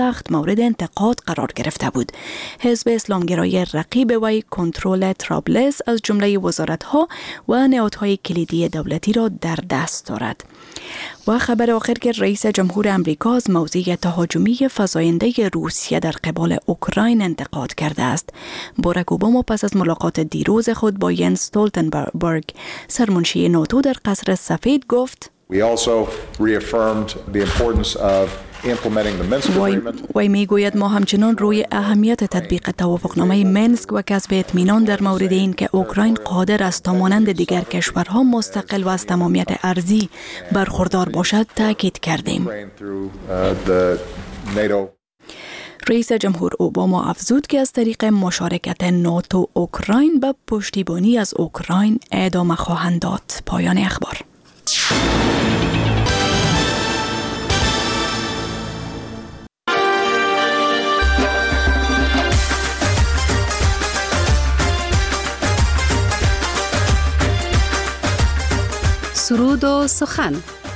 سخت مورد انتقاد قرار گرفته بود. حزب اسلامگرای رقیب وی کنترل طرابلس از جمله وزارت‌ها و نهادهای کلیدی دولتی را در دست دارد. و خبر آخر که رئیس جمهور امریکا از موضوع تهاجمی فزاینده روسیه در قبال اوکراین انتقاد کرده است. باراک اوباما پس از ملاقات دیروز خود با ینس استولتنبرگ سرمنشی ناتو در قصر سفید گفت وی میگوید ما همچنان روی اهمیت تطبیق توافقنامه منسک و کسب اطمینان در مورد این که اوکراین قادر است تا مانند دیگر کشورها مستقل و از تمامیت ارضی برخوردار باشد تاکید کردیم. رئیس جمهور اوباما افزود که از طریق مشارکت ناتو اوکراین به پشتیبانی از اوکراین ادامه خواهند داد. پایان اخبار. سرود و سخن.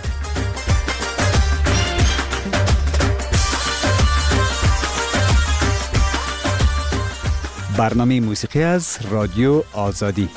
برنامه موسیقی از رادیو آزادی.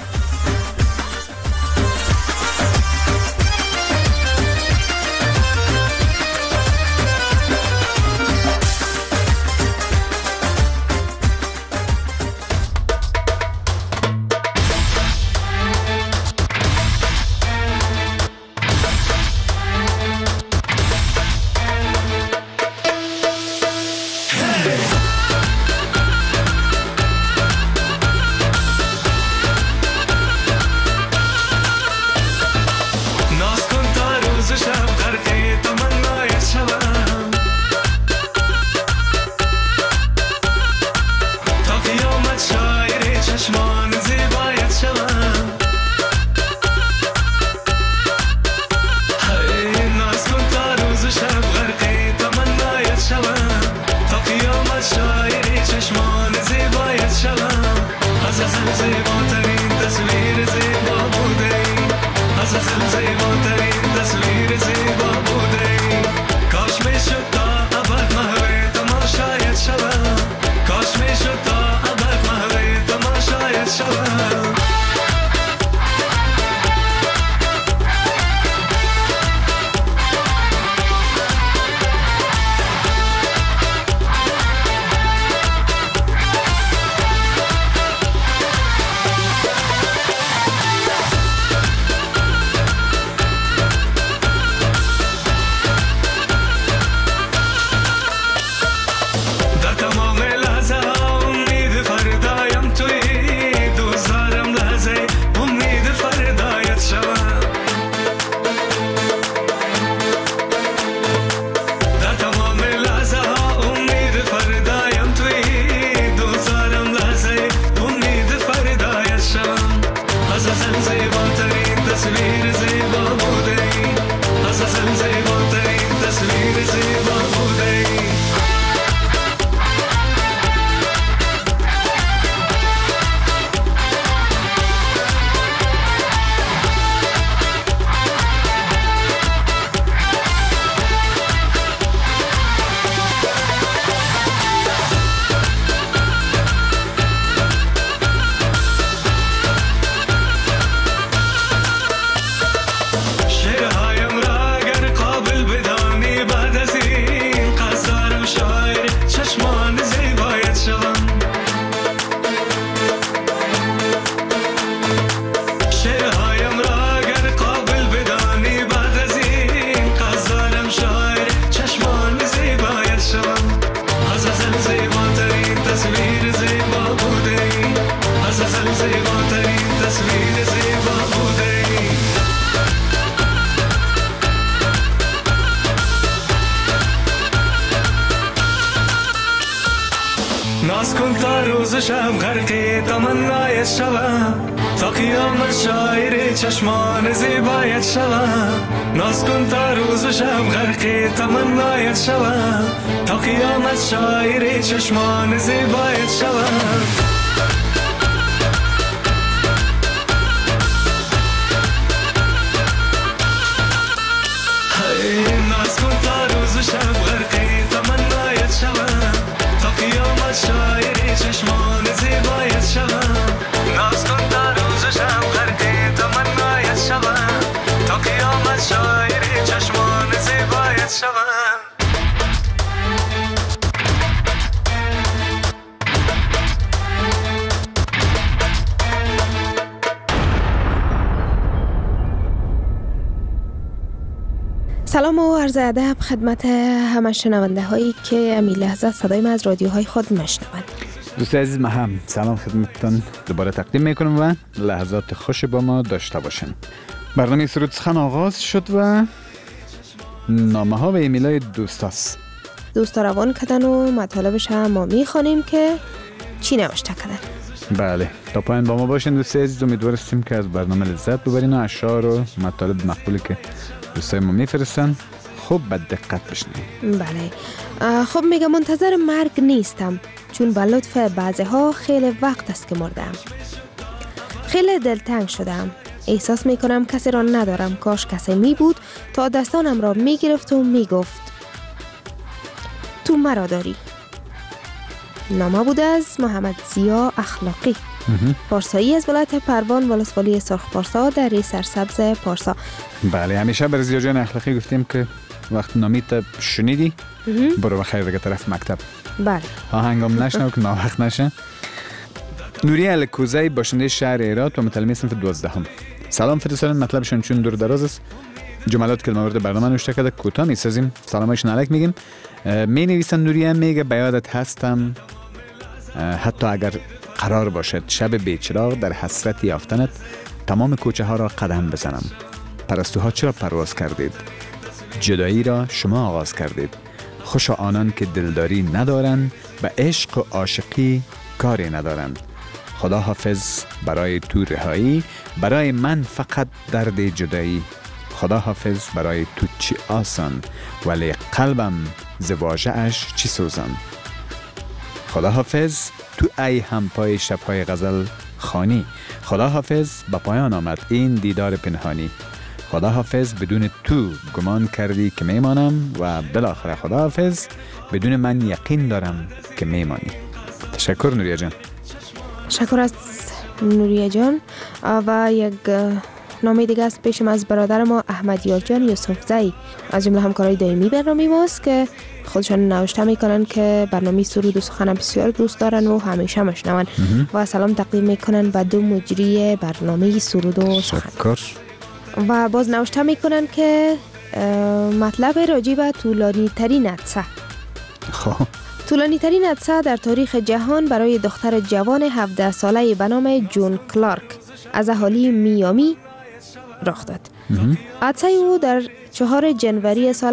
ناز کن تا روز و شب غرق تمنای شوم، تا قیامت شاعر چشمان زیبایت شوم. ناز کن تا روز و شب غرق تمنایت شوم، تا قیامت شاعر چشمان زیبایت شوم. ناز کن تا روز و شب غرق تمنایت شوم. سلام و عرض ادب خدمت همه شنونده هایی که امی لحظه صدای ما از رادیوهای خود میشنوند. دوست عزیز، ما هم سلام خدمتتان دوباره تقدیم میکنم و لحظات خوش با ما داشته باشین. برنامه سرود سخن آغاز شد و نامه ها و ایمیلای دوستاست. دوستا روان کردن و مطالبش هم ما میخوانیم که چی نوشته کردن. بله، تا پایان با ما باشین دوست عزیز. امیدوار هستیم که از برنامه لذت ببرین و اشعار و مطالب مقبولی که دوستای ما میفرستن خوب به دقت بشنوید. بله. خب میگم منتظر مرگ نیستم، چون به لطف بعضی ها خیلی وقت است که مردم. خیلی دلتنگ شدم. احساس میکنم کسی را ندارم. کاش کسی می بود تا دستانم را میگرفت و میگفت تو مرا داری. نامه بود از محمد ضیا اخلاقی، پارسایی از ولایت پروان، ولسوالی سرخ پارسا در سرسبز پارسا. بله، همیشه بر ضیا جان اخلاقی گفتیم که وقت نامیت شنیدی برو بخیر دیگه طرف مکتب. بله. آهنگام نشنو که ناوقت نشه. نوری الکوزی باشنده شهر هرات و متلمی صنف 12. سلام فرستادن، مطلبشون چون دور دراز است. جملات که مورد برنامه نوشته کرده کوتاه میسازیم. سلامشون علیک میگیم. می نویسن نوری میگه به یادت هستم حتی اگر قرار باشد شب بیچراغ در حسرت یافتنت تمام کوچه ها را قدم بزنم. پرستوها چرا پرواز کردید؟ جدایی را شما آغاز کردید. خوش آنان که دلداری ندارند و عشق و عاشقی کاری ندارند. خدا حافظ برای تو رهایی، برای من فقط درد جدایی. خدا حافظ برای تو چی آسان، ولی قلبم زواجه اش چی سوزان. خدا حافظ تو ای همپای شبهای غزل خانی. خدا حافظ به پایان آمد این دیدار پنهانی. خدا حافظ بدون تو گمان کردی که میمانم و بالاخره خدا حافظ بدون من یقین دارم که میمانی. تشکر نوریه جان. تشکر از نوریه جان. و یک نامه دیگه است پیشم از برادر ما احمد یار جان یوسفزئی، از جمله همکارای دائمی برنامه ماست که خودشان نوشته میکنن که برنامه سرود و سخن بسیار دوست دارن و همیشه مشنون و سلام تقدیم میکنن به دو مجری برنامه سرود و سخن. و باز نوشته میکنن که مطلب راجع به طولانی ترین عطسه. طولانی ترین عطسه در تاریخ جهان برای دختر جوان 17 ساله به نام جون کلارک از اهالی میامی رخ داد. عطسه او در 4 جنوری سال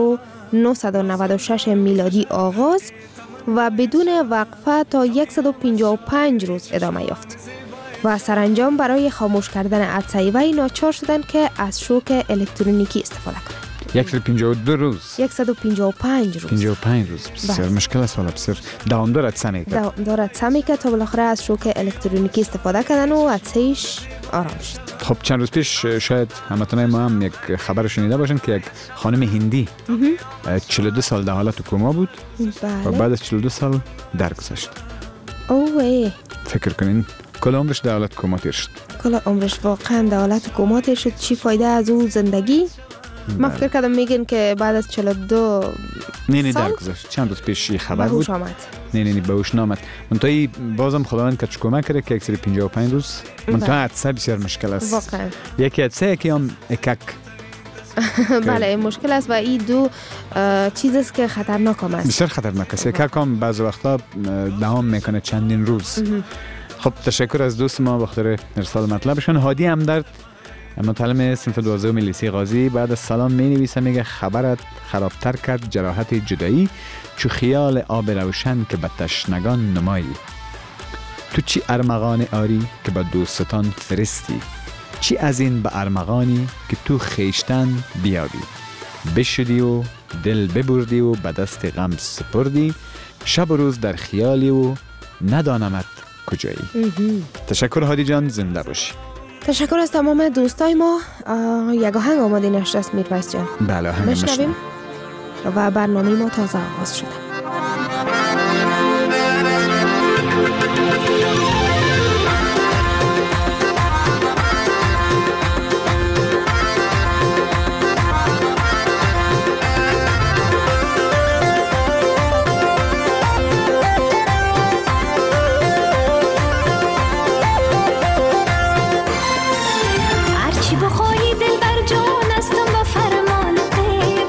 1996 میلادی آغاز و بدون وقفه تا 155 روز ادامه یافت و سرانجام برای خاموش کردن عطسه وی ناچار شدند که از شوک الکترونیکی استفاده کنند. 152 روز 155 روز 55 روز بسیار مشکل است. حالا بسیار دوامدار عطسه میکرد. عطسه میکرد تا بالاخره از شوک الکترونیکی استفاده کردن و عطسه‌اش آرام شد. خب چند روز پیش شاید هموطنان ما هم یک خبر شنیده باشن که یک خانم هندی 42 سال در حالت کما بود. بله. و بعد از 42 سال درگذشت. اوه، فکر کنین کل عمرش در حالت کما تیر شد. کل عمرش واقعا در حالت کما تیر شد. چی فایده از اون زندگی؟ من فکر کردم میگن که بعد از 42 نه درگذشت. چند روز پیش خبر بود. نه به هوش نامد. منتهی بازم خداوند کچ کمک کرده که 155 روز. منتها عطسه بسیار مشکل است. واقعا. یکی عطسه یکی هم اکک. بله مشکل است و این دو چیز است که خطرناک است. بسیار خطرناک است. اکک هم بعض وقتا دام میکنه چندین روز. خب تشکر از دوست ما بخاطر ارسال مطلبشون. هادی همدرد متعلم صنف 12 لیسه قاضی بعد از سلام می نویسه، میگه خبرت خرابتر کرد جراحت جدایی، چو خیال آب روشن که به تشنگان نمایی. تو چی ارمغان آری که به دوستان فرستی، چی از این به ارمغانی که تو خیشتن بیابی. بشدی و دل ببردی و به دست غم سپردی، شب و روز در خیالی و ندانمت کجایی. تشکر هادی جان، زنده باشی. تشکر از تمام دوستای ما. یک آهنگ آماده نشده است میرویس جان. بله آهنگ بشنویم و برنامه ما تازه آغاز شده. هرچی بخواهی دل بر جان استم با فرمان غیر،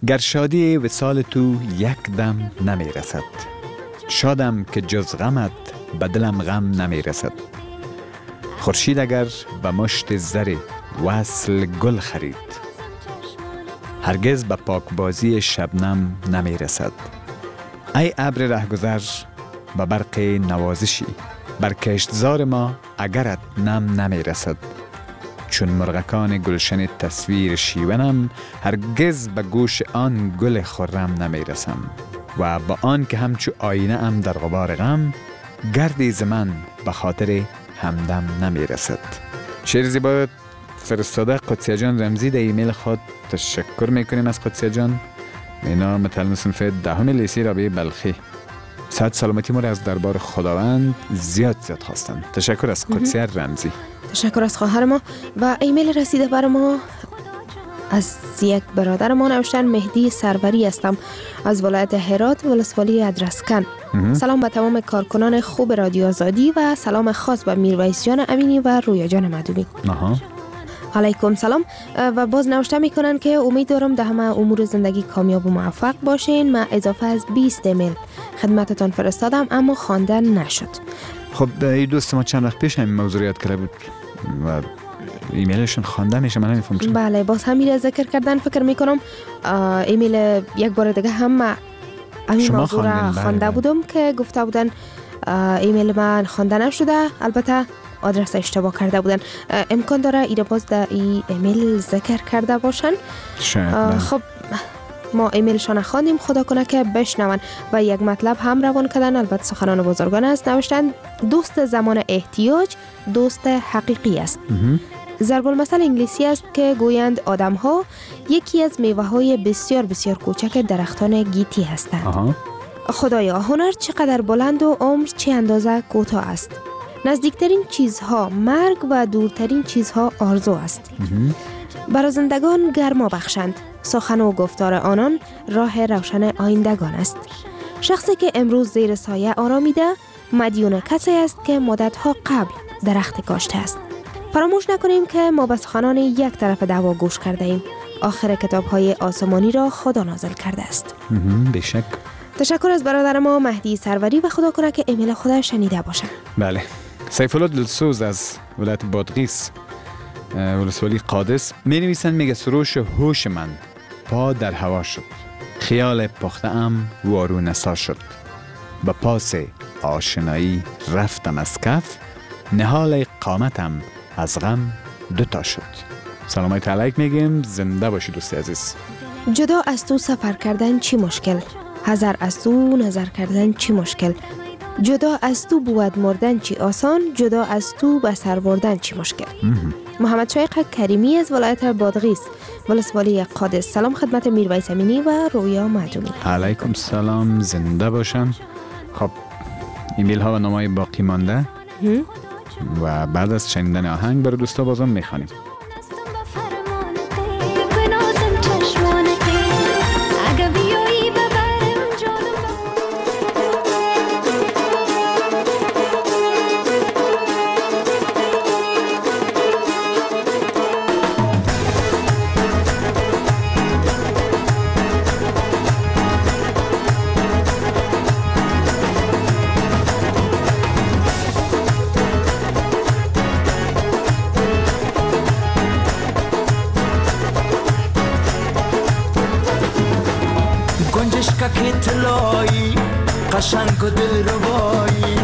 گر شادی وصال تو یک دم نمی رسد، شادم که جز غمت به دلم غم نمی رسد. خورشید اگر به مشت زر وصل گل خرید، هرگز به پاکبازی شبنم نمی رسد. ای ابر رهگذر به برق نوازشی، بر کشتزار ما اگرت نم نمی رسد. چون مرغکان گلشن تصویر شیونم، هرگز به گوش آن گل خرم نمی رسم. و با آن که همچو آینه ام در غبار غم، گردی ز من به خاطر همدم نمی رسد. شعر زیبا فرستاده قدسیه جان رمزی در ایمیل خود. تشکر میکنیم از قدسیه جان. اینا متعلم صنف 10 لیسه رابعه بلخی. صحت سلامتی ما را از دربار خداوند زیاد خواستن. تشکر از قدسیه رمزی. تشکر از خواهر ما. و ایمیل رسیده بر ما از یک برادر ما نوشتن. مهدی سروری هستم از ولایت هرات، ولسوالی ادرسکن. سلام به تمام کارکنان خوب رادیو آزادی و سلام خاص به میرویس جان امینی و رویا جان مدومی. علیکم سلام. و باز نوشته میکنن که امید دارم در همه امور زندگی کامیاب و موفق باشین. من اضافه از 20 ایمیل خدمتتان فرستادم اما خواندن نشد. خب این دوست ما چند وقت پیش همین موضوع یاد کرده بود و ایمیلشون خوانده میشه. من نمیفهم چرا. بله باز همین را ذکر کردن. فکر میکنم ایمیل یک بار دیگه هم همین موضوع را خوانده بودم که گفته بودن ایمیل من خوانده نشده، البته آدرس اشتباه کرده بودن. امکان داره ایره باز در ایمیل ذکر کرده باشن. خب ما ایمیلشان خواندیم، خدا کنه که بشنون. و یک مطلب هم روان کردن، البته سخنان بزرگان است. نوشتن دوست زمان احتیاج دوست حقیقی است. ضرب المثل انگلیسی است که گویند آدم ها یکی از میوه های بسیار بسیار کوچک درختان گیتی هستند. خدایا هنر چقدر بلند و عمر چه اندازه کوتاه است. نزدیکترین چیزها مرگ و دورترین چیزها آرزو است. برازندگان گرما بخشند، سخن و گفتار آنان راه روشن آیندگان است. شخصی که امروز زیر سایه آرامیده مدیون کسی است که مدتها قبل درخت کاشته است. فراموش نکنیم که ما به سخنان یک طرف دعوا گوش کرده ایم. آخر کتاب‌های آسمانی را خدا نازل کرده است. بشک. تشکر از برادر ما مهدی سروری و خدا کنه که ایمیل خدا شنیده باشن. بله. سیف الله دلسوز از ولایت بادغیس، ولسوالی قادس می نویسند. میگه سروش هوش من پا در هوا شد، خیال پخته ام وارو نسا شد، با پاس آشنایی رفتم از کف، نهال قامتم از غم دوتا شد. سلامت علیک میگیم. زنده باشی دوستی عزیز. جدا از تو سفر کردن چی مشکل، حذر از تو نظر کردن چی مشکل. جدا از تو بود مردن چی آسان، جدا از تو به سر بردن چی مشکل. محمد شایق کریمی از ولایت بادغیس، ولسوالی قادس. سلام خدمت میرویس امینی و رویا معدومی. علیکم سلام. زنده باشن. خب ایمیل ها و نامای باقی مانده و بعد از شنیدن آهنگ برای دوستا بازم میخوانیم. که طلایی قشنگ و دلربایی،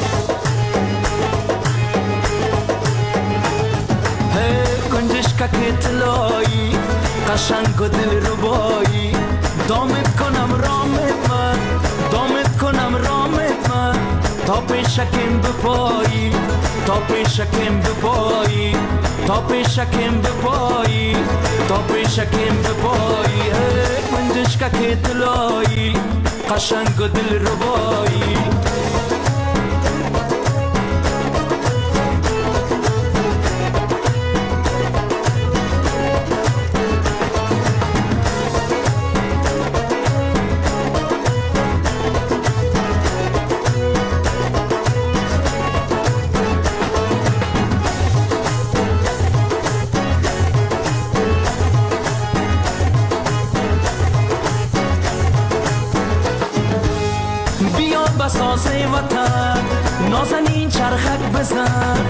گنجشکا که طلایی قشنگ و دلربایی، دامت کنم رامت من، دامت کنم رامت من، تا پیشکم بپایی، تا پیشکم بپایی، تا پیشکم بپایی، تا پیشکم بپایی. گنجشکا که طلایی قشنگ و دلربایی. وطن نازنین چرخک بزن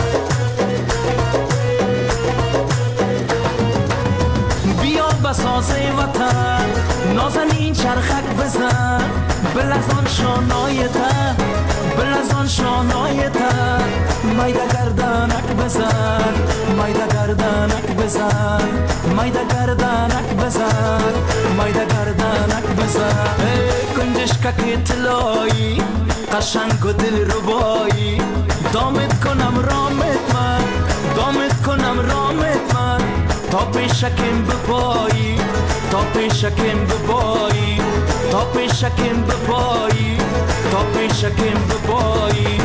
بیا بساز وطن نازنین چرخک بزن بلزان شانای تا بلزان شانای تا مایده گردنک بزن مایده گردنک بزن مایده گردنک بزن مایده گردنک بزن کنجشکا که طلایی قشنگ و دل ربایی دامت کنم رامت من دامت کنم رامت من تا پیشکم بپایی تا پیشکم بپایی تا پیشکم بپایی تا پیشکم بپایی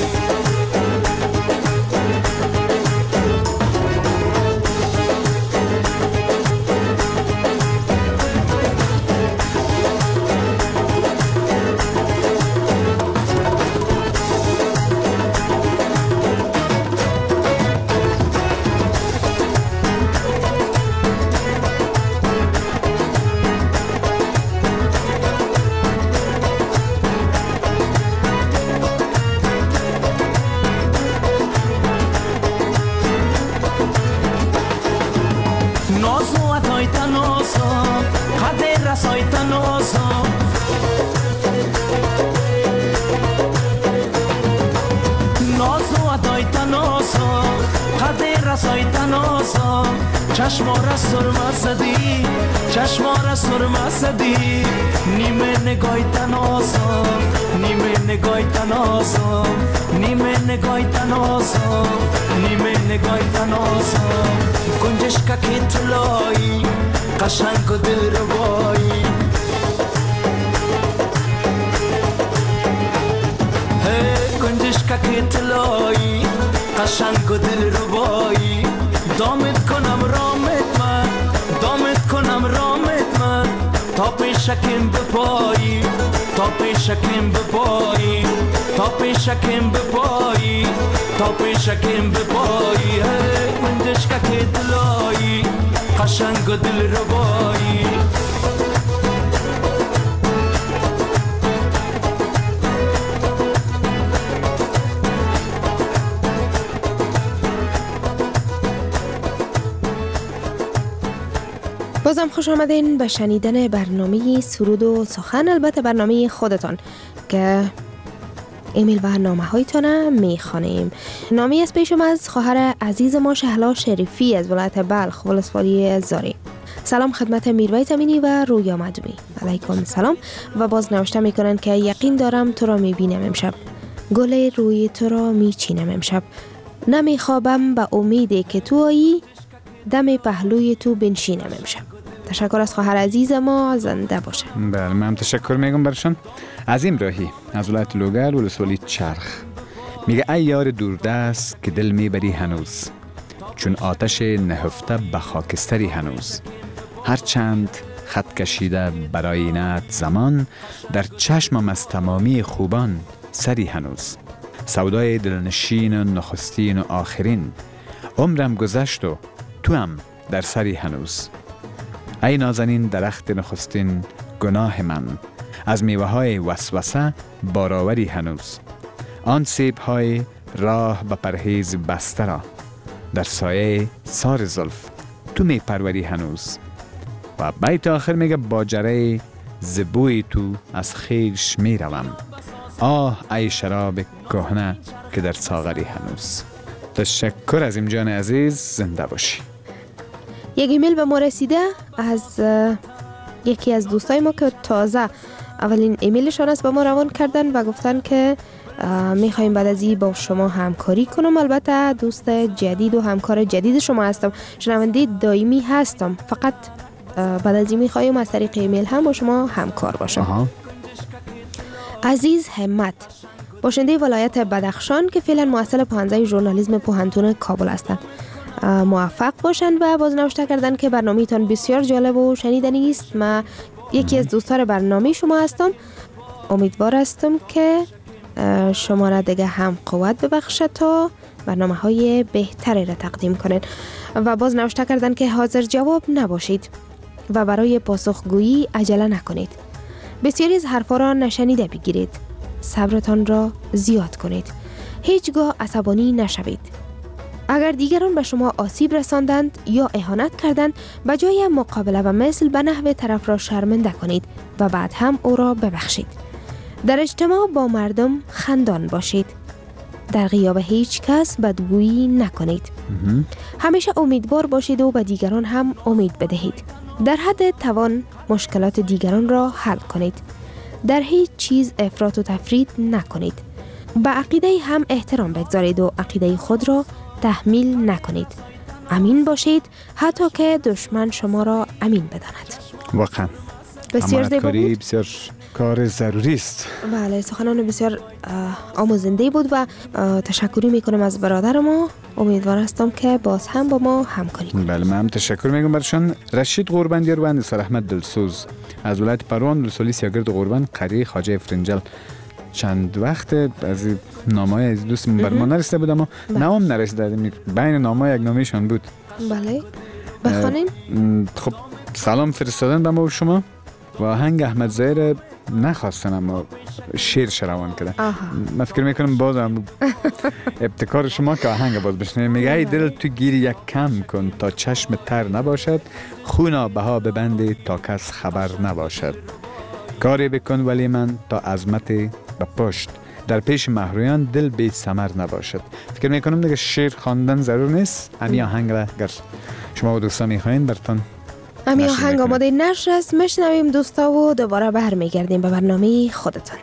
چشمارا سرما زدی چشمارا سرما زدی نیمه نگای تنازم نیمه نگای تنازم نیمه نگای تنازم نیمه نگای تنازم گنجشکا که طلایی قشنگ و دل ربایی گنجشکا که طلایی قشنگ و دل ربایی دامت کنم رامت من دامت کنم رامت من تا پیشکم بپایی تا پیشکم بپایی تا پیشکم بپایی تا پیشکم بپایی گنجشکا که طلایی قشنگ و دل ربایی بازم خوش آمدین به شنیدن برنامه سرود و سخن، البته برنامه خودتان که ایمیل و نامه هایتان میخوانیم. نامه از پیشم از خواهر عزیز ما شهلا شریفی از ولایت بلخ ولسوالی زاری. سلام خدمت میرویس امینی و رویا مدومی. علیکم سلام. و باز نوشته میکنن که یقین دارم تو را میبینم امشب، گل روی تو را میچینم امشب، نمیخوابم به امیدی که تو آیی، دم پهلوی تو بنشینم امشب. تشکر از خواهر عزیز ما، زنده باشه. بله من تشکر میگم برشان. عظیم راهی از ولایت لوگر ولسوالی چرخ میگه ای یار دوردست که دل میبری هنوز، چون آتش نهفته به خاکستری هنوز، هر چند خط کشیده برای اینت زمان، در چشمم از تمامی خوبان سری هنوز، سودای دلنشین و نخستین و آخرین، عمرم گذشت و تو هم در سری هنوز، ای نازنین درخت نخستین گناه من، از میوه های وسوسه باراوری هنوز، آن سیب های راه به پرهیز بسته را، در سایه سار زلف تو می پروری هنوز. و بیت آخر میگه با جره زبوی تو از خیش می روم، آه ای شراب کهنه که در ساغری هنوز. تشکر از جان عزیز، زنده باشی. یک ایمیل به ما رسیده از یکی از دوستای ما که تازه اولین ایمیلشان است به ما روان کردن و گفتن که میخوایم بعد از این با شما همکاری کنم. البته دوست جدید و همکار جدید شما هستم، شنونده دائمی هستم، فقط بعد از این میخوایم از طریق ایمیل هم با شما همکار باشم. عزیز همت، باشنده ولایت بدخشان که فعلا محصل پانزه ژورنالیسم پوهنتون کابل هستند، موفق باشند. و باز نوشته کردن که برنامه‌تان بسیار جالب و شنیدنی است. من یکی از دوستان برنامه شما هستم، امیدوار هستم که شما را دیگه هم قوت ببخشه تا برنامه‌های بهتری را تقدیم کنید. و باز نوشته کردن که حاضر جواب نباشید و برای پاسخگویی عجله نکنید، بسیاری از حرفا را نشنیده بگیرید، صبرتان را زیاد کنید. هیچگاه عصبانی نشوید. اگر دیگران به شما آسیب رساندند یا اهانت کردند، به جای مقابله و مثل به نحو طرف را شرمنده کنید و بعد هم او را ببخشید. در اجتماع با مردم خندان باشید. در غیاب هیچ کس بدگویی نکنید. همیشه امیدوار باشید و به دیگران هم امید بدهید. در حد توان مشکلات دیگران را حل کنید. در هیچ چیز افراط و تفرید نکنید. به عقیده هم احترام بگذارید و عقیده خود را تحمیل نکنید. امین باشید حتی که دشمن شما را امین بداند. واقعا بسیار زیبا بود. بسیار کار ضروری است. بله، سخنان بسیار آموزنده بود و تشکری میکنم از برادر ما. امیدوار هستم که باز هم با ما همکاری کنید. بله، من هم تشکر میگم برشان. رشید قربندیار و اندیسر احمد دلسوز از ولایت پروان، رسولی سیاگرد قربان، قریه خواجه فرنجل. چند وقت از نامه‌های از دوست بر ما نرسیده بود، اما نام نرسیده. بین نامه‌ها یک نامه‌شان بود. بله، بخوانیم. خب سلام فرستادن به ما و شما و آهنگ احمد ظاهر نخواستن، اما شعر روان کرده. من فکر میکنم باز هم ابتکار شما که آهنگ باز بشنویم. میگه ای دل تو گیری یک کم کن تا چشم تر نباشد، خونا بها ببندی تا کس خبر نباشد، کاری بکن ولی من تا عظمت به پشت، در پیش مهرویان دل بی ثمر نباشد. فکر میکنم دیگه شعر خواندن ضرور نیست. امی آهنگ را اگر شما و دوستان میخواین براتون امی آهنگ آماده نشر است. میشنویم دوستا و دوباره برمیگردیم به برنامه خودتان.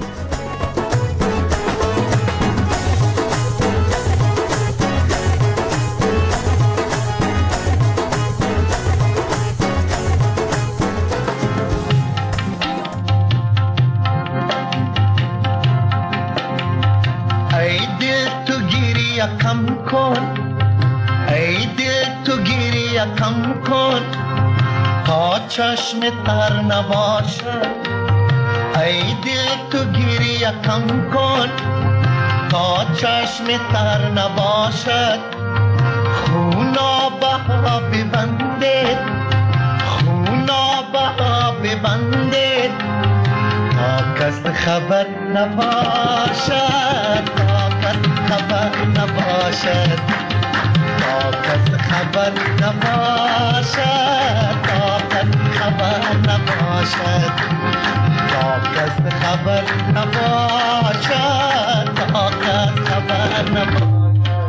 ای دل تو گیری کم کن، ای دل تو گیری کم کن تا چشم تر نباشد، ای دل تو گیری کم کن تا چشم تر نباشد، خونا بها ببندید، خونا بها ببندید تا کس خبر نباشد، تا کس خبر نباشد، تا کس خبر نباشد، تا کس خبر نباشد، تا کس خبر نباشد، تا کس خبر نباشد.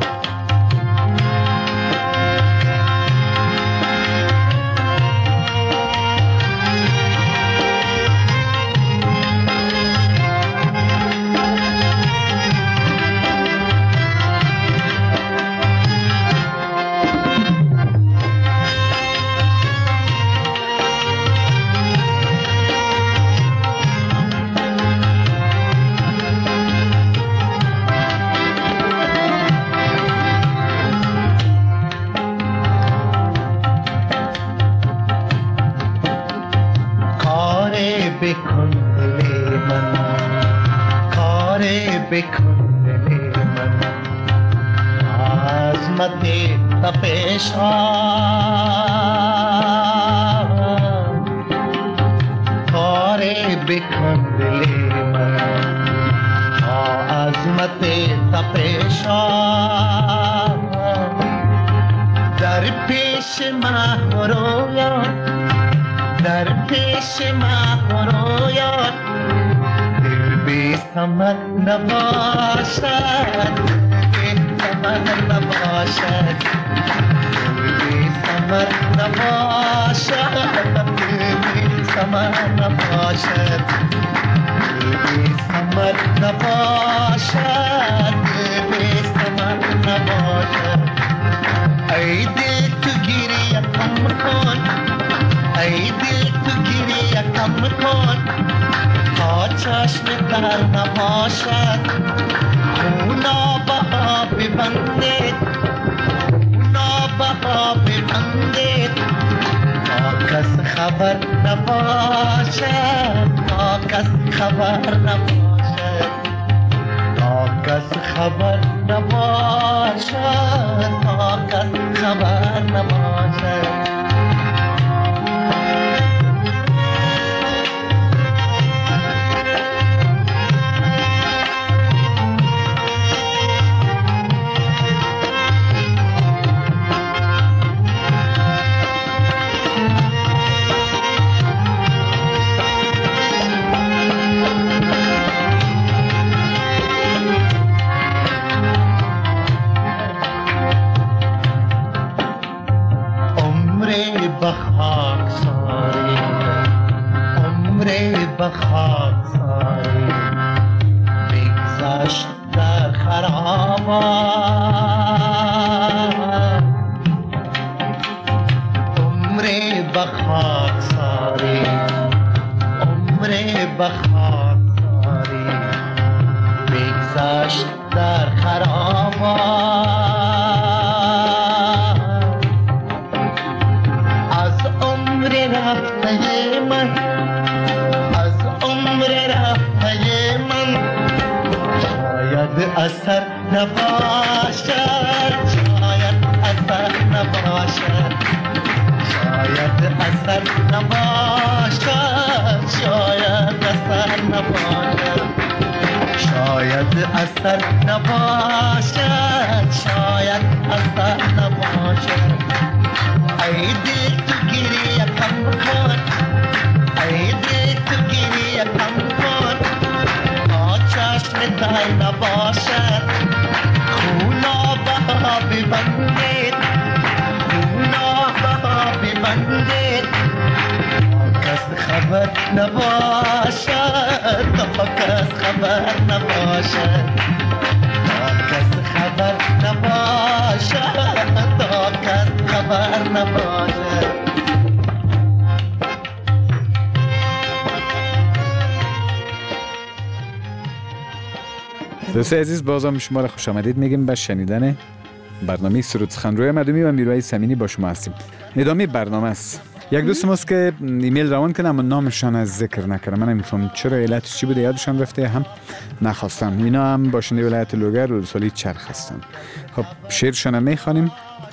بکن دل من، کار بکن دل من، عظمت تپشان، کار بکن دل من، عظمت تپشان، در پیش مهرویان، در پیش مهرویان دل بی ثمر نباشد، بی ثمر نباشد، دل بی ثمر نباشد، دل بی ثمر نباشد، دل بی ثمر نباشد، دل بی ثمر نباشد. ای دل تو گیری کم کن، ای دل تو گیری کم کن تا چشم تر نباشد، خونا بها ببندید، خونا بها ببندید تا کس خبر نباشد، تا کس خبر نباشد، تا کس خبر نباشد، تا کس خبر نباشد. به خاکساری بگذشت در خرابات عمری به خاکساری عمری به خاکساری بگذشت در خرابات از عمر رفته من از عمر رفته من شاید اثر نباشد شاید اثر نباشد شاید اثر نباشد شاید اثر نباشد شاید اثر نباشد شاید اثر نباشد ای دل تو گریه کم کن ای دل تو گریه کم کن تا چشم تای نباشد خونا بها ببندید خونا بها ببندید تا کس خبر نباشد تا کس خبر نباشد تا کس خبر نباشد تا کس خبر نباشد دوستان عزیز بازم شما را خوش آمدید میگیم به شنیدن برنامه سرود سخنروی مردمی و میروی سمینی با شما هستیم. ادامه برنامه است. یک دوست ماست که ایمیل روان کنه اما نامشان از ذکر نکرده. من نمیفهم چرا علتش چی بوده، یادشان رفته هم نخواستم. اینا هم باشنده ولایت لوگر و رسولی چرخ هستن. خب شعرشان هم میخوانیم.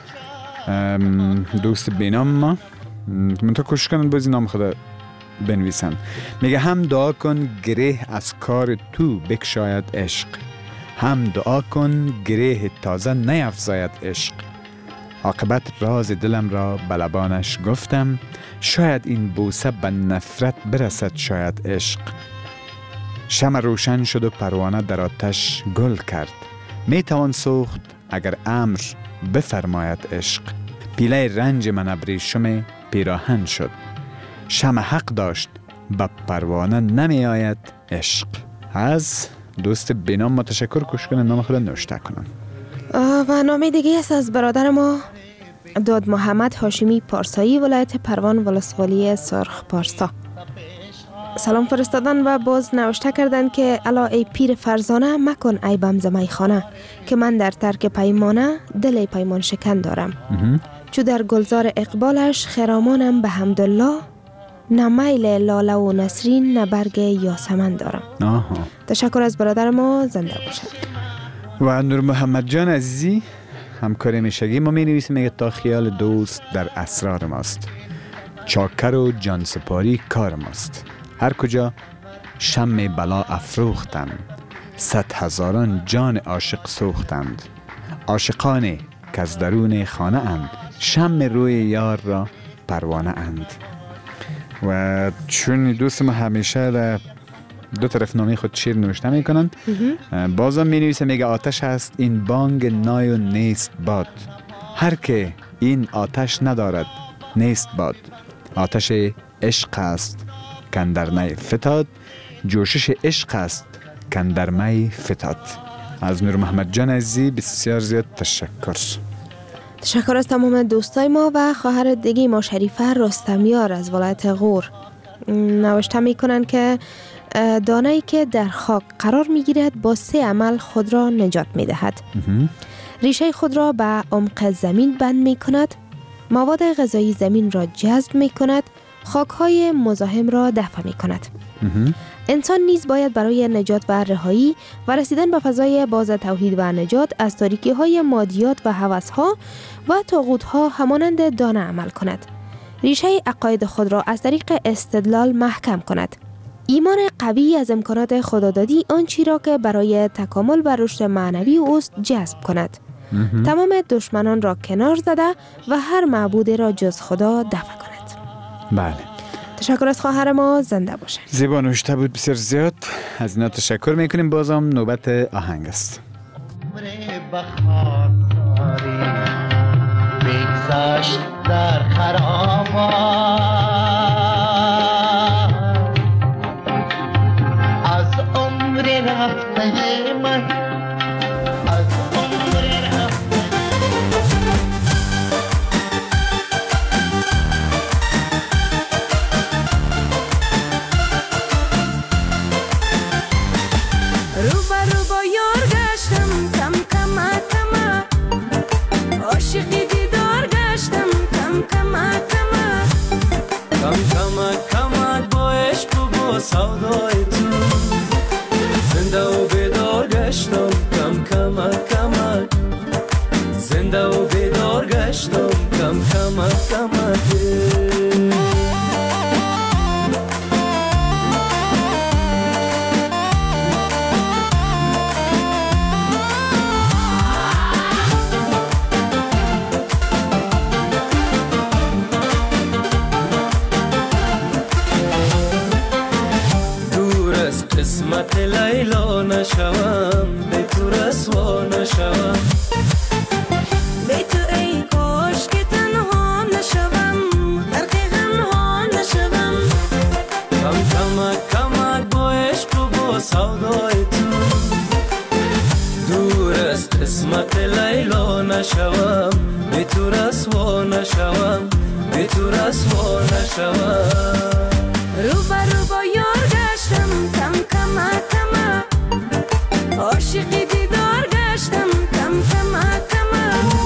دوست بینام ما من تا کوشش کنن بازی نام خدا بنویسن. میگه هم دعا کن گره از کار تو بکشاید عشق، هم دعا کن گره تازه نیفزاید عشق. عاقبت راز دلم را به لبانش گفتم، شاید این بوسه به نفرت برسد شاید عشق. شمع روشن شد و پروانه در آتش گل کرد، می توان سوخت اگر امر بفرماید عشق. پیله رنج من ابریشم پیراهن شد، شمع حق داشت به پروانه نمی آید عشق. از دوست بینام ما تشکر کوشش کنن نام خود نوشته کنن. و نامه دیگه است از برادر ما داد محمد هاشمی پارسایی ولایت پروان ولسوالی سرخ پارسا. سلام فرستادن و باز نوشته کردن که الا ای پیر فرزانه مکن ای بمز میخانه، که من در ترک پیمانه دل پیمان شکن دارم. چو در گلزار اقبالش خرامانم به حمدالله، نه میل لاله و نسرین نه برگ یاسمن دارم. تشکر از برادر ما، زنده باشد. و نور محمد جان عزیزی همکار میشگی ما می نویسیم میگه تا خیال دوست در اسرار ماست، چاکر و جان سپاری کار ماست. هر کجا شمع بلا افروختند، 100,000 جان عاشق سوختند. عاشقانی که از درون خانه اند، شمع روی یار را پروانه اند. و چون دوست ما همیشه در دو طرف نامی خود شعر نوشته میکنن، بازم می نویسه میگه آتش هست این بانگ نای و نیست باد، هر که این آتش ندارد نیست باد. آتش عشق است کندر می فتاد، جوشش عشق است کندر می فتاد. از نور محمد جان عزیزی بسیار زیاد تشکر. تشکر از تمام دوستای ما و خواهر دیگه ما شریفه رستمیار از ولایت غور. نوشته میکنن که دانه‌ای که در خاک قرار میگیرد با 3 عمل خود را نجات میدهد. ریشه خود را به عمق زمین بند میکند، مواد غذایی زمین را جذب میکند، خاکهای مزاحم را دفع میکند. انسان نیز باید برای نجات و رهایی و رسیدن به فضای باز توحید و نجات از تاریکی های مادیات و هوس‌ها و طاغوت‌ها همانند دانه عمل کند. ریشه عقاید خود را از طریق استدلال محکم کند. ایمان قوی از امکانات خدادادی آنچی را که برای تکامل و رشد معنوی اوست جذب کند. تمام دشمنان را کنار زده و هر معبود را جز خدا دفع کند. بله. تشکر از خواهر ما، زنده باشد. زیبا نوشته بود، بسیار زیاد از اینا تشکر میکنیم. بازم نوبت آهنگ است. بگذشت در خرابات زنده و بیدار گشتم کم کمک کمک قسمت لیلا نشوم به تو رسوا نشوم به تو ای کاش که تنها نشوم غرق غمها نشوم کم کمک کمک با عشق و با سودای تو دور از قسمت لیلا نشوم به تو رسوا نشوم به تو رسوا نشوم رو با یار گشتم کم کمک کمک عاشقی دیدار گشتم کم کمک کمک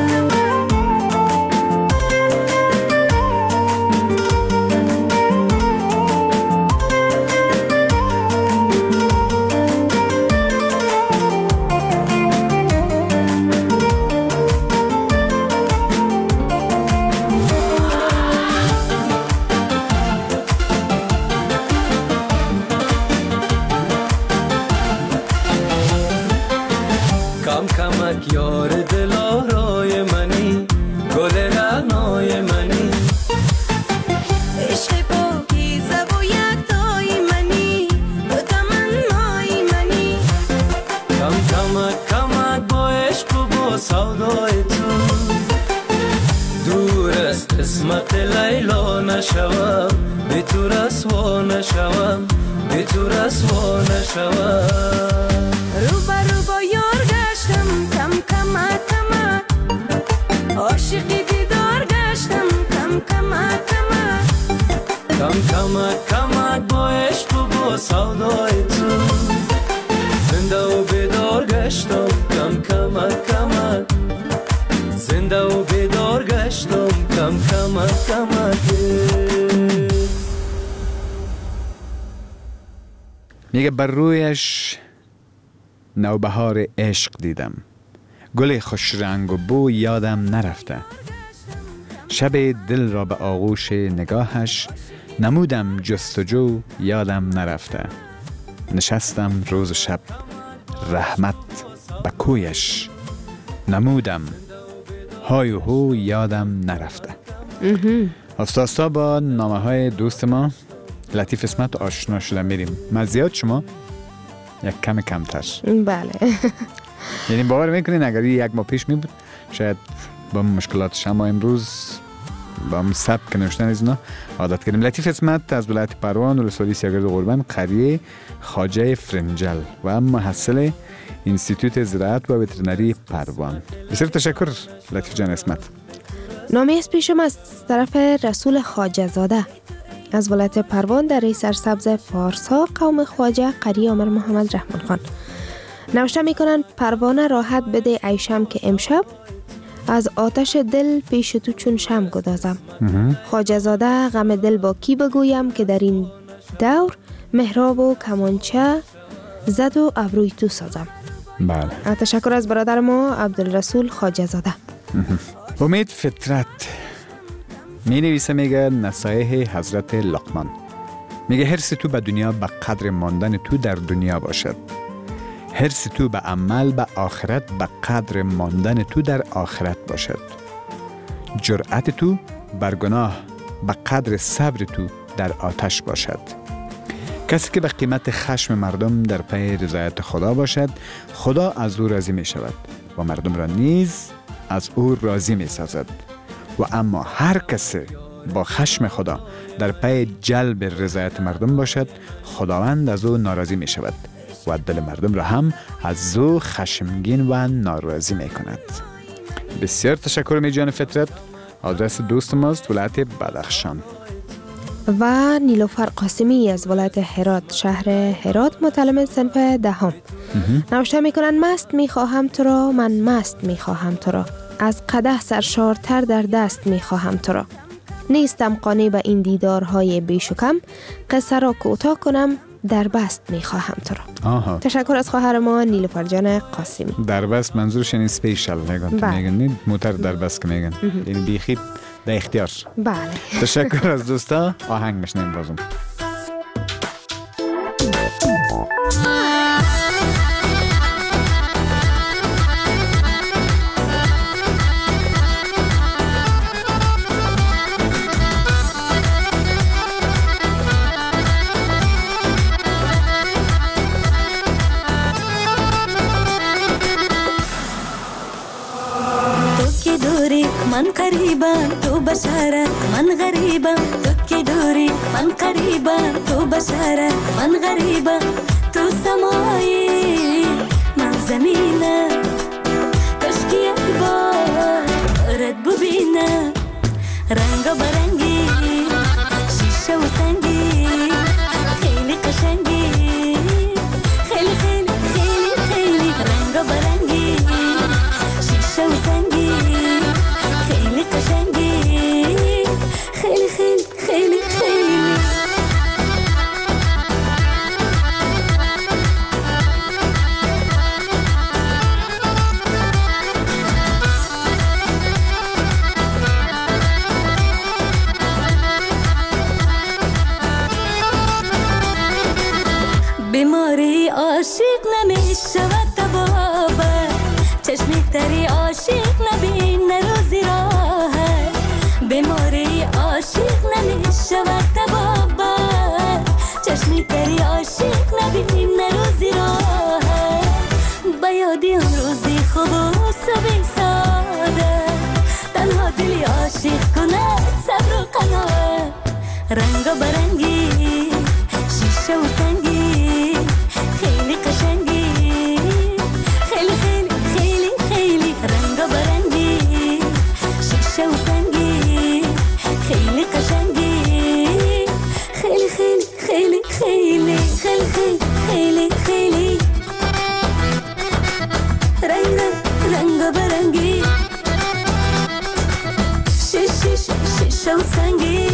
کمک یار دلارای منی گل رعنای منی عشق پاکیزه و یکتای منی تو تمنای منی کم کمک کمک با عشق و با سودای تو دور از قسمت لیلا نشوم به تو رسوا نشوم به تو رسوا نشوم رو با یار گشتم کم کمک کمک عاشقی دیدار گشتم کم کمک کمک کم کمک کمک با عشق و با سودای تو زنده و بیدار گشتم کم کمک کمک زنده و بیدار گشتم کم کمک کمک میگه بر رویش نوبهار عشق دیدم گل خوش رنگ و بو یادم نرفته شب دل را به آغوش نگاهش نمودم جستجو یادم نرفته نشستم روز و شب رحمت به کویش نمودم های و هو یادم نرفته. آستا با نامه های دوست ما لطیف اسمت آشنا شده میریم. مزیاد شما یک کم کمتر. بله. یعنی باور میکنین اگر یک ماه پیش می بود شاید با مشکلات شما امروز با هم سبک نوشتن از اینا عادت کردیم. لطیف اسمت از ولایت پروان ولسوالی سیاگرد قربان قریه خواجه فرنجل و محصل انستیتوت زراعت و وترنری پروان. بسیار تشکر لطیف جان اسمت. نامه از پیشم از طرف رسول خواجه زاده از ولایت پروان در سرسبز پارسا قوم خواجه قریه عمر محمد رحمان خان. نوشته میکنن پروانه راحت بده ایشم که امشب از آتش دل پیش تو چون شم گدازم. خواجه زاده غم دل با کی بگویم که در این دور محراب و کمانچه زد و ابروی تو سازم. بله. تشکر از برادر ما عبدالرسول خواجه زاده. امید فطرت می نویسه میگه نصایح حضرت لقمان میگه حرص تو به دنیا به قدر ماندن تو در دنیا باشد. حرص تو به عمل به آخرت به قدر ماندن تو در آخرت باشد. جرأت تو بر گناه به قدر صبر تو در آتش باشد. کسی که به قیمت خشم مردم در پی رضایت خدا باشد خدا از او راضی می شود و مردم را نیز از او راضی می سازد. و اما هر کسی با خشم خدا در پی جلب رضایت مردم باشد خداوند از او ناراضی می شود و دل مردم را هم از او خشمگین و ناراضی می کند. بسیار تشکر می جان فطرت. آدرس دوست ماست ولایت بدخشان. و نیلوفر قاسمی از ولایت هرات شهر هرات متعلم صنف دهم نوشته میکنن مست میخواهم تو را من مست میخواهم تو را از قدح سرشارتر در دست میخواهم تو را نیستم قانع به این دیدارهای بیشکم قصه را کوتاه کنم در بست میخواهم تو را. آها. تشکر از خواهر ما نیلوفر جان قاسمی. در بست منظورش یعنی سپیشل میگن. بله. میگن موتر در بست که میگن. یعنی بیخی به اختیار. بله. تشکر از دوستا. آهنگ میشنیم بازم. من قریبا تو بشارت من غریبا تو کی دوری من قریبا تو بشارت من غریبا تو سمایی من زمینه کشکی یک بار رد ببینه رنگ برنگی شیشه و سنگی خیلی قشنگی خیلی خیلی خیلی خیلی رنگ برنگی شیشه و سنگی خیلی قشنگی خیلی خیلی خیلی خیلی بیماری عاشق نمیشود تبابه چشمی تری عاشق نبینه روزی راهه بیماری عاشق نمیشود تبابه چشمی تری عاشق نبینه روزی راهه بیادی اون روزی خوب و صبح ساده تنها دلی عاشق کنه صبر و قناعت رنگ برنگی شیشه و سنگی خیلی قشنگی خیلی خیلی خیلی خیلی رنگ برنگی شیشه و سنگی خیلی قشنگی خیلی خیلی خیلی خیلی خیلی خیلی خیلی خیلی رنگ برنگی شیشه و سنگی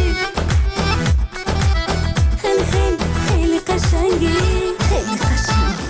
خیلی خیلی خیلی قشنگی خیلی قشنگی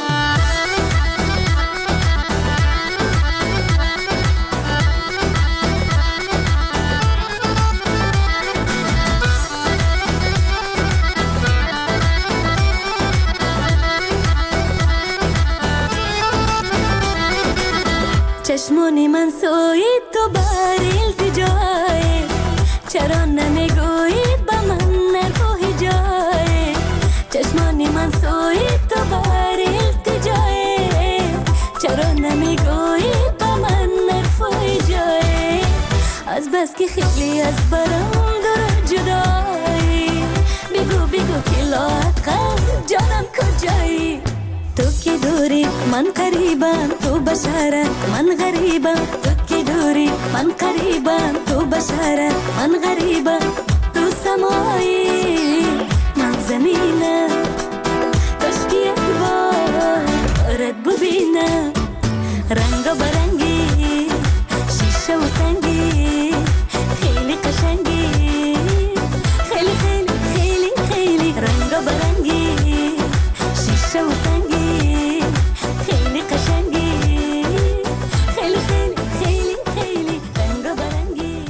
چشمونی من سوی تو بر التجای چرا نمیگویید با من نرفو هجای چشمونی من سوی تو بر التجای چرا نمیگویید با من نرفو هجای از بس که خیلی از برام دور جدایی بگو که لاقل جانم کجایی تو کی دوری من قریبا تو بشارت من غریبا تو کی دوری من قریبا تو بشارت من غریبا تو سمایی من زمینه کشکی یک بار رد ببینه رنگ برنگی شیشه و سنگی خیلی قشنگی خیلی خیلی خیلی خیلی رنگ برنگی شیشه و سنگی خیلی قشنگی خیلی خیلی خیلی خیلی رنگ برنگی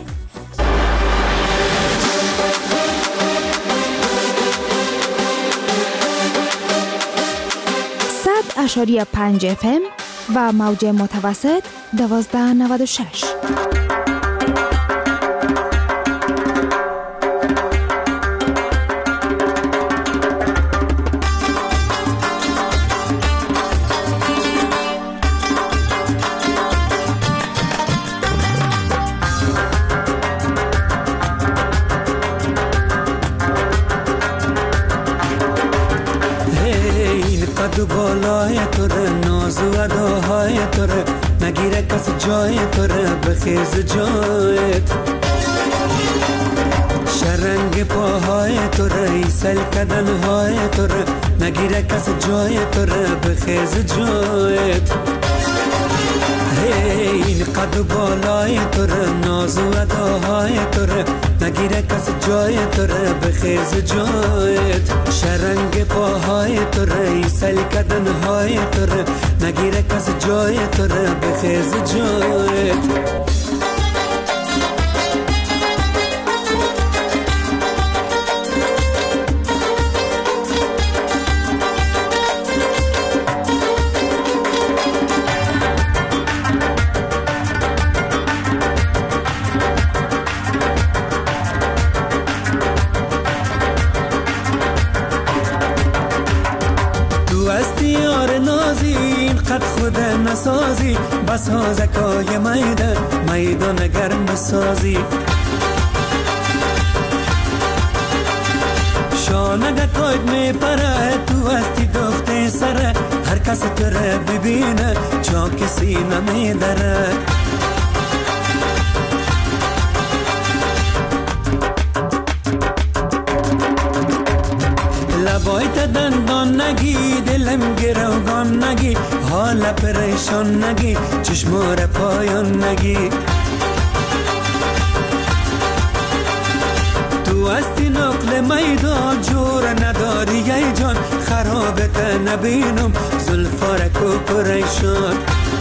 100.5 FM و موج متوسط 1296. قد بالای توره ناز و اداهای توره نگیره کس جای توره بخیز جایت شرنگ پاهای توره ایسل کدنهای توره نگیره کس جای توره بخیز جایت این قد و بالای تو ره، ناز و اداهای تو ره، نگیره کس جای تو ره، بخیز جایت. شرنگ پاهای تو ره، ایسل کدنهای تو ره، نگیره کس جای تو ره، بخیز جایت. قد خود نسازی بس ها زکای میدان گرم بسازی. شانگه کاید می پره تو هستی دخته سره، هر کس تو رو ببینه چا کسی نمی داره. لبایت دندان نگی، دلم گروگان نگی، حال پریشان نگی، چشمار پایان نگی. تو هستی نقل میدان، جور نداری ای جان، خرابت نبینم زلفارک و پریشان.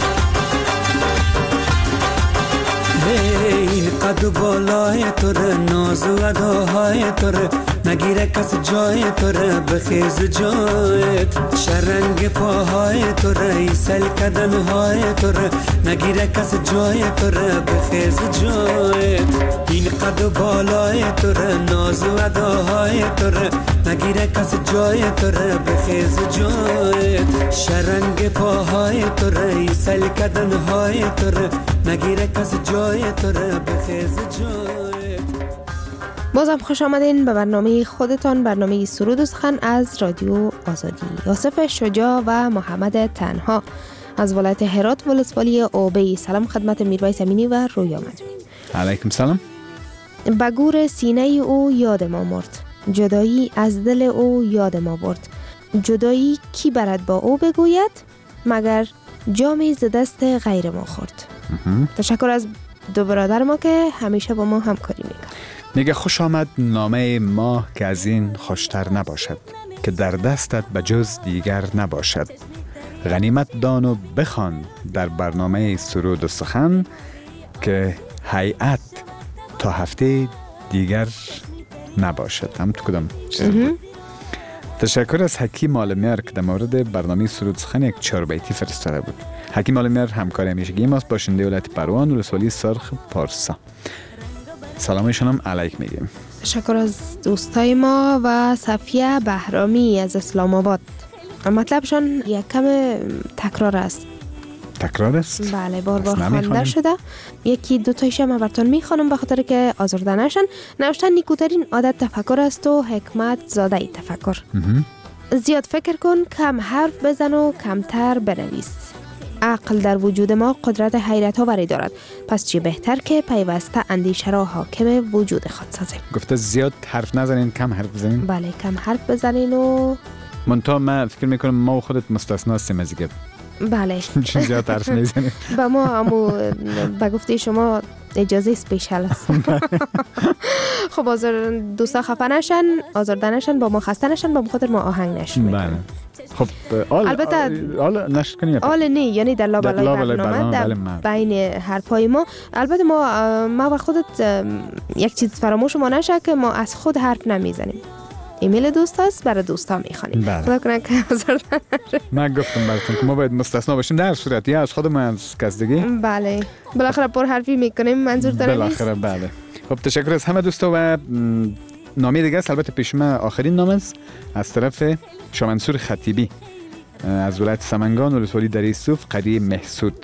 این قد و بالای تو ره، ناز و اداهای تو ره، نگیره کس جای تو ره، بخیز جایت. شرنگ پاهای تو ره، ایسل کدنهای تو ره، نگیره کس جای تو ره، بخیز جایت. این قد و بالای تو ره، ناز و اداهای تو ره، نگیره کس جای تو ره، بخیز جایت. شرنگ پاهای تو ره، ایسل کدنهای تو ره، نگیره کس جای تو ره، بخیز جایت. بازم خوش آمدین به برنامه خودتان، برنامه سرود و سخن از رادیو آزادی. یوسف شجاع و محمد تنها از ولایت هرات ولسوالی اوبی. سلام خدمت میرویس امینی و رویا مجمعی. علیکم سلام. به گور سینه او یاد ما مرد، جدایی از دل او یاد ما برد. جدایی کی برد با او بگوید، مگر جامی ز دست غیر ما خورد. تشکر از دو برادر ما که همیشه با ما همکاری میکنن. میگه خوش آمد نامه ما که از این خوشتر نباشد، که در دستت به جز دیگر نباشد. غنیمت دان و بخوان در برنامه سرود و سخن، که هیئت تا هفته دیگر نباشد. هم تو کدام چیز بود؟ تشکر از حکیم عالمیار که در مورد برنامه سرود و سخن یک 4 بیتی فرستاده بود. حکیم عالمیار همکار همیشگی ماست، باشنده ولایت پروان ولسوالی سرخ پارسا. سلامشون هم علیک میگیم. تشکر از دوستای ما و صفیه بهرامی از اسلام آباد. مطلبشان یک کم تکرار است. تکرار است؟ بله، بار خوانده شده. یکی دو تایش هم براتون میخوانم به خاطر که آزرده نشن. نوشتن نیکوترین عادت تفکر است و حکمت زاده تفکر. زیاد فکر کن، کم حرف بزن و کمتر بنویس. عقل در وجود ما قدرت حیرت آوری دارد، پس چه بهتر که پیوسته اندیشه را حاکم وجود خود سازیم. گفته زیاد حرف نزنین، کم حرف بزنین. بله، کم حرف بزنین و منتها من فکر میکنم ما و خودت مستثنا هستیم از دیگه. بله، چون زیاد حرف نمیزنیم. با ما به گفته شما اجازه اسپیشال است. خب دوستا خفه نشن، آزرده نشن، با ما خسته نشن، با خاطر ما آهنگ نشن. بله. خب البته آل نشر کنیم. آل نه، یعنی در لابلای برنامه در بین حرفای ما. البته ما و خودت یک چیز فراموش ما نشه که ما از خود حرف نمیزنیم. ایمیل دوست هست، برای دوستا میخوانیم. خدا کنه که آزرده نشه. من گفتم براتون که ما باید مستثنا باشیم در صورت یا از خود ما از کس دیگه. بله، بالاخره پر حرفی میکنیم، منظور داره نیست. بالاخره بله. خب تشکر از همه دوستا و نامه دیگه است. البته پیش من آخرین نامه است از طرف شامنصور خطیبی از ولایت سمنگان ولسوالی دره صوف قریه محسود.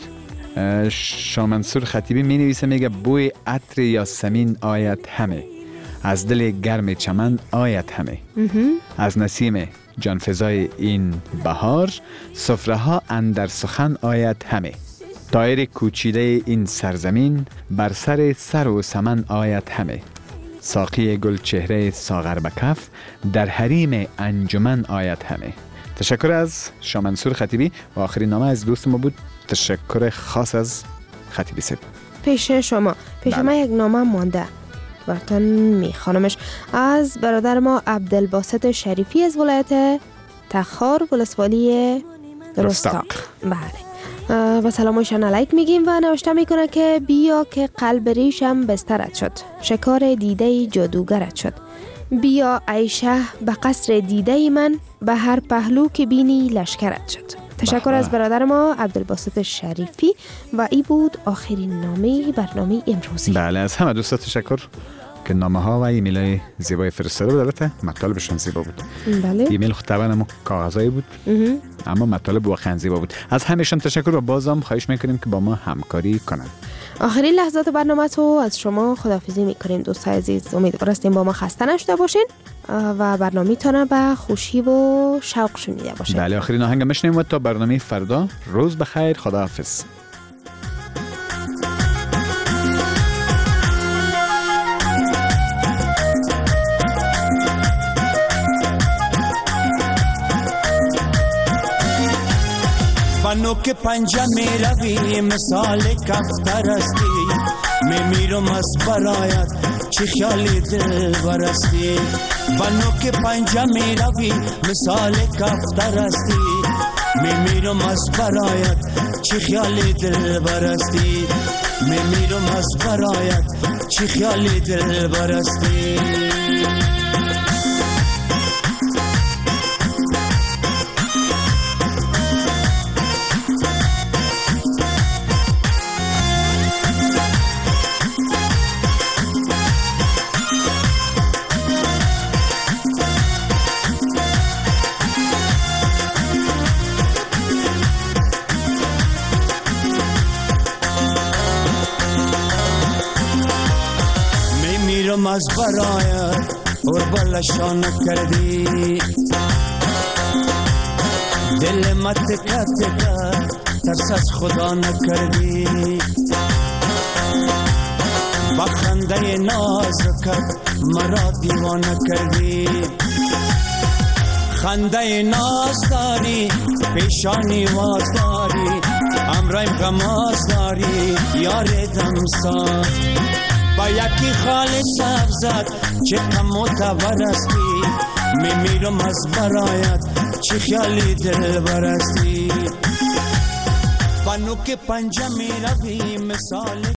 شامنصور خطیبی می نویسه، میگه بوی عطر یاسمین آید همه، از دل گرم چمن آید همه، از نسیم جانفزای این بهار، سفره ها اندر سخن آید همه. طایر کوچیده این سرزمین، بر سر و سمن آید همه. ساقی گل چهره ساغر به کف، در حریم انجمن آید همه. تشکر از شاه منصور خطیبی و آخرین نامه از دوست ما بود. تشکر خاص از خطیبی صاحب. پیش شما بله. یک نامه مانده براتون میخوانمش از برادر ما عبدالباسط شریفی از ولایت تخار ولسوالی رستاق. بله و سلامشان علیک میگیم و نوشته میکنه که بیا که قلب ریشم بسترت شد، شکار دیده جادوگرت شد. بیا ای شه به قصر دیده من، به هر پهلو که بینی لشکرت شد. تشکر از برادر ما عبدالباسط شریفی و ای بود آخرین نامه برنامه امروزی. بله از همه دوستا تشکر که نامه ها و ایمیل های زیبای فرستاده بود. البته مطالبشون زیبا بود. بله. ایمیل خود طبعا کاغذایی بود اما مطالب واقعا زیبا بود. از همهشون تشکر و بازم خواهش میکنیم که با ما همکاری کنند. آخرین لحظات برنامه تو از شما خداحافظی میکنیم دوستای عزیز. امیدوار هستیم با ما خسته نشده باشین و برنامه تانه به خوشی و شوق شنیده باشین. بله آخرین آهنگ میشنیم و تا برنامه فردا روز بخیر، خداحافظ. بانو که پنجه می روی مثال کفتر استی، می میرم از برایت چه خیالی دل برستی. بانو که پنجه می روی مثال کفتر استی، می میرم از برایت چه خیالی دل برستی. می میرم از برایت چه خیالی دل برستی. از برایت قربالشان کردی، دل ما تکه تکه ترس از خدا نکردی. با خنده نازکت مرا دیوانه کردی. خنده ناز داری، پیشانی واز داری، امرایم غماز داری، یار دمساز. با یکی خال سبزت چه کم معتبر استی، می میرم از برایت چه خیالی دل برستی. بانو که پنجه می روی مثال